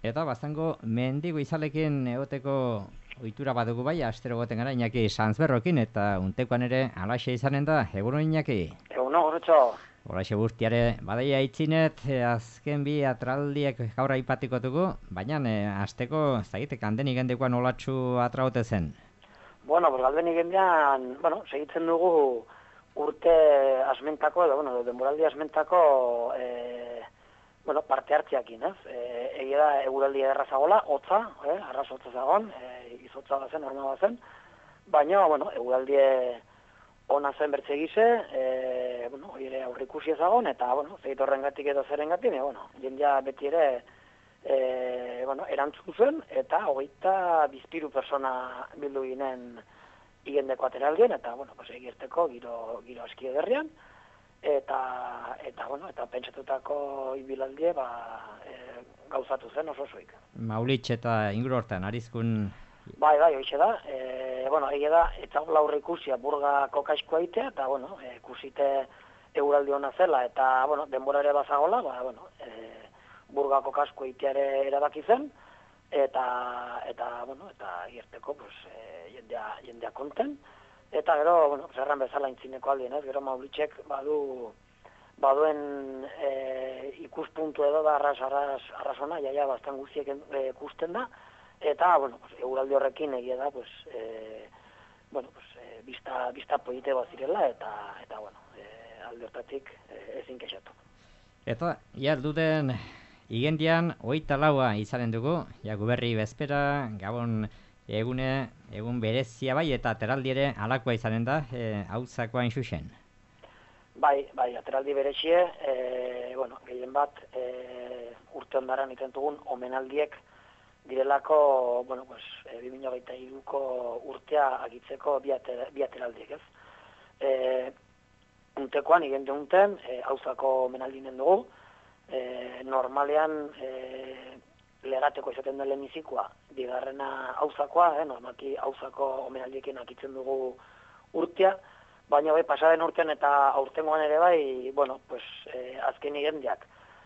Eta baztango mendigo izalekin egoteko ohitura badugu bai, astero goten gara Iñaki Sanzberrokin, eta untekoan ere alaxe izanen da, egunon Iñaki? Eguno, gorotxo. Horaxe guztiare, badaia itzinet, azken bi atraldiek gaur aipatiko dugu, baina asteko, ez dakit, handenik gendekoan olatxu atraote zen. Bueno, pues galdenik gendean, segitzen dugu urte asmentako, edo, denboraldi asmentako, parte hartziakin, ez? Egia da, eguraldi errazagola, hotza, arras hotza zagon, izotza bazen, norma bazen, baina, eguraldi ona zen bertze gize, hori ere aurrikusi ezagon, eta, zegit horrengatik edo zerengatik, jendea beti ere, erantzun zuen, eta hogeita bizpiru persona bildu ginen igendeko ateraldien, eta, egirteko giro aski ederrian, eta pentsatutako ibilandie, gauzatu zen oso zoik. Maulitx eta inguru hortan, arizkun... Bai, hoxe da, egia da, etzagola aurre ikusia burga kokaisko aitea, eta, ikusite eguraldi hona zela, eta, denbora ere bazagola, burgako kasko iteare erabaki zen, eta irteko, jendea konten, eta gero, zerran bezala intzineko aldien, ez, gero Maulitxek baduen ikuspuntu edo da arrasona, jaia bastan guztiek ikusten da, eta, eguraldi horrekin egia da, bizta polite bat zirela, eta alde hortatik ezin kexatu. Eta, duden igendian, 24 izanen dugu, Guberri bezpera, Gabon egun berezia bai, eta ateraldi ere alakoa izanen da, hauzakoa inxuxen. Bai, ateraldi berezie, gehien bat, urte ondaran itentugun, omenaldiek direlako, 2023ko urtea agitzeko bi ateraldiek, ez? Untekoan, igende unten, hauzako omenaldinen dugu, normalean legateko izaten den lehenizikoa, bigarrena hauzakoa, normalki hauzako omenaldiekin akitzen dugu urtea, baina pasaden urtean eta aurtengoan ere bai, azken igendiak,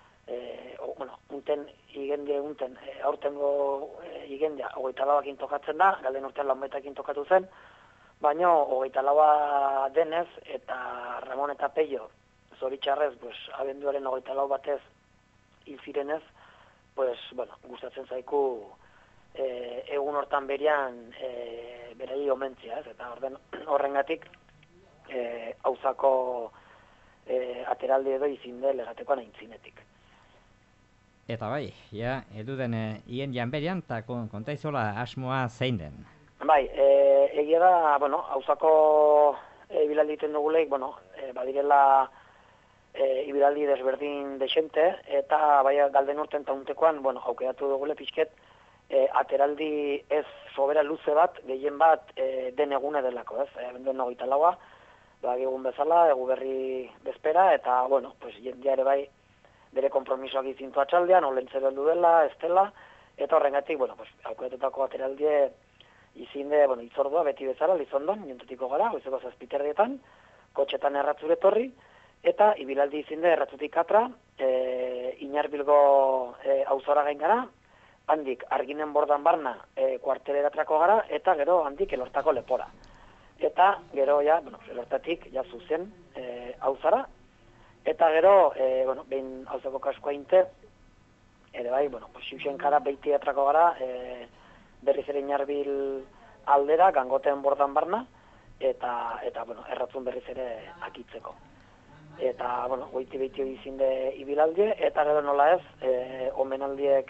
aurtengo igendia 24ekin tokatzen da, galden urtean 24ekin tokatu zen, baina 24 denez eta Ramon eta Peio zoritxarrez, abenduaren 24 batez hil zirenez, gustatzen zaiku egun hortan berian berei omentzia, ez? Eta horrengatik hauzako ateraldi edo izinde legatekoan aintzinetik. Eta bai, eduden hien janberian, eta kontaizola asmoa zein den? Bai, egia da, hauzako ibilaldi iten duguleik, badirela ibilaldi desberdin desente, eta bai galden urten tauntekoan, aukeratu dugule pixket, ateraldi ez sobera luze bat, gehien bat den egune delako, ez? Den 24a, egun bezala, Guberri bezpera, eta, jendea ere bai, bere kompromisoak izintu atxaldean, olentzero heldu dela, ez dela, eta horrengatik, aukeratutako ateraldie izinde, itzordua beti bezala, Lizondon, nintetiko gara, goizeko 7:00 kotxetan erratzure torri, eta ibilaldi izinde erratzutik atra, Inarbilgo auzora gain gara, handik Arginen bordan barna kuarteleratrako gara, eta gero handik Elortako lepora. Eta gero, Elortatik, zuzen auzara, eta gero, behin auzako kaskoa inte, ere bai, xuxen kara beiti atrako gara, berriz ere Inarbil aldera, Gangoten bordan barna, eta erratzun berriz ere akitzeko. Eta, goiti behitio izinde ibilaldi, eta gero nola ez, omenaldiek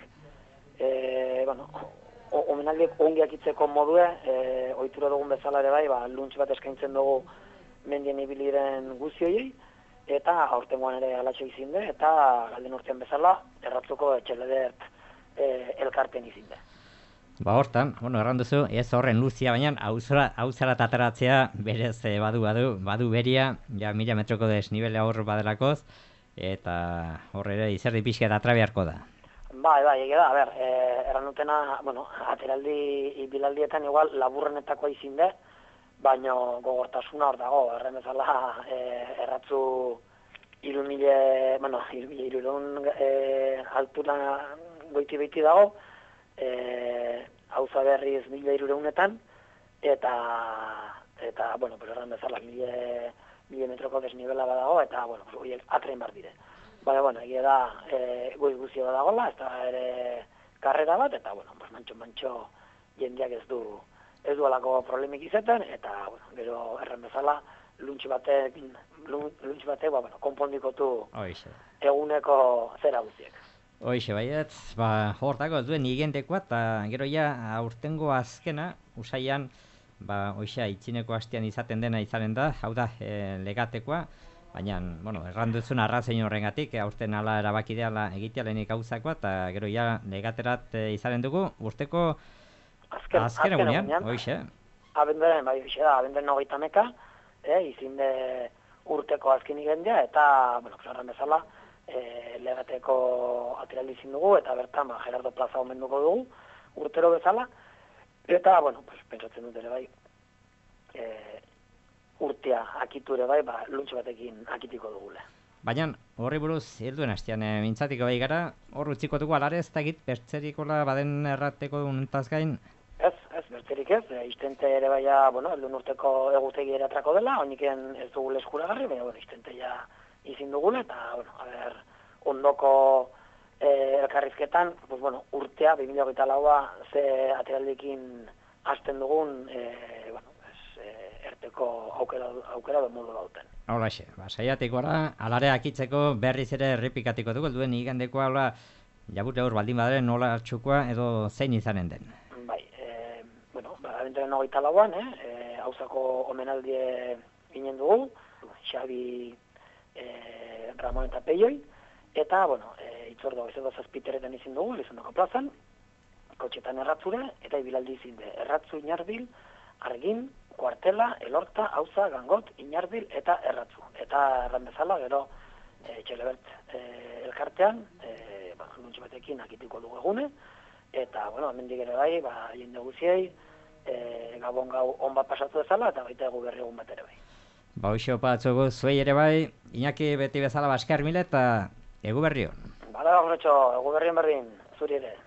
ongi akitzeko modue, ohitura dugun bezala ere bai, luntz bat eskaintzen dugu mendien ibiliren guzioiei, eta aurtengoan ere alatxo izinde, eta galden urtean bezala, erratzuko etxeledert elkarpen izinde. Hortan, erran duzu, ez horren luzia, baina hauzara tataratzea berez badu beria, 1000 metroko desnibele hor badelakoz, eta horre ere izerdi pixka eta atrabiarko da. Bai, egia da, erran dutena, ateraldi bilaldietan igual laburrenetako izinde, baina gogortasuna hor dago, erren bezala erratzu 3000 altura goiti beiti dago, auza berriz 1300etan, eta bueno, pues erran bezala, 1000 metroko desnibela badago, eta, bueno, pues, horiek atrein bar dire. Baina, bueno, egia da, goiz guzio badagola, ez da ere karrera bat, eta, bueno, pues, mantxo jendeak ez du alako problemik izaten, eta, bueno, gero erran bezala, luntx batek, bueno, konpondikotu eguneko zera guztiek. Hoixe, baiet, hortako ez duen igentekoa, eta gero ja aurtengo azkena, usaian, hoixa, itxineko hastian izaten dena izanen da, hau da, legatekoa, baina, bueno, erranduzun arrazein horrengatik, aurten ala erabakideala egitealenik gauzakoa, eta gero ja legaterat izanen dugu, urteko azken egunean, hoixe. Abenduaren, bai, hoixe da, abenduaren 30 izinde urteko azken igendea, eta, bueno, erran bezala, legateko atiraldi izin dugu, eta bertan, Gerardo Plaza omenduko dugu, urtero bezala, eta, bueno, pentsatzen dut ere bai, urtea akitu ere bai, luntx batekin akitiko dugule. Baina, horri buruz, helduen hastian, mintzatiko bai gara, hor utziko dugu alare ez dakit, bertzerikola baden errateko duntaz gain? Ez, bertzerik ez, iztente ere bai, bueno, helduen urteko egutegi eratrako dela, honiken ez dugule eskuragarri, baina, bueno, iztente ja izin dugule, eta, bueno, ondoko elkarrizketan, pues, bueno, urtea, 2024a, ze ateraldikin hasten dugun, bueno, erteko aukera do modu dauten. Holaxe, saiatik gora, alare akitzeko berriz ere errepikatiko dugu, duen igandekoa, hola, jabute hor baldin badaren nola txukoa edo zein izanen den? Bai, bueno, abenduaren 24an, hauzako omenaldie ginen dugu, Xabi, Ramon eta Peioi, eta, bueno, itzordo, ez edo zazpiteretan izin dugu, Elizondoko plazan, kotxetan erratzure, eta ibilaldi izin de, erratzu Inardil, Argin, Kuartela, Elorta, Auza, Gangot, Inardil eta Erratzu. Eta erran bezala, gero, Txelebert elkartean, luntx batekin akitiko dugu egune, eta, bueno, hemendik ere bai, jende guziei, gabon gau on bat pasatu dezala, eta baita egu berri egun bat ere bai. Hoxe opatzugu, zuei ere bai, Iñaki beti bezala baskar mile eta egu berri hon. Bada, horretxo, egu berri berdin, zuri ere.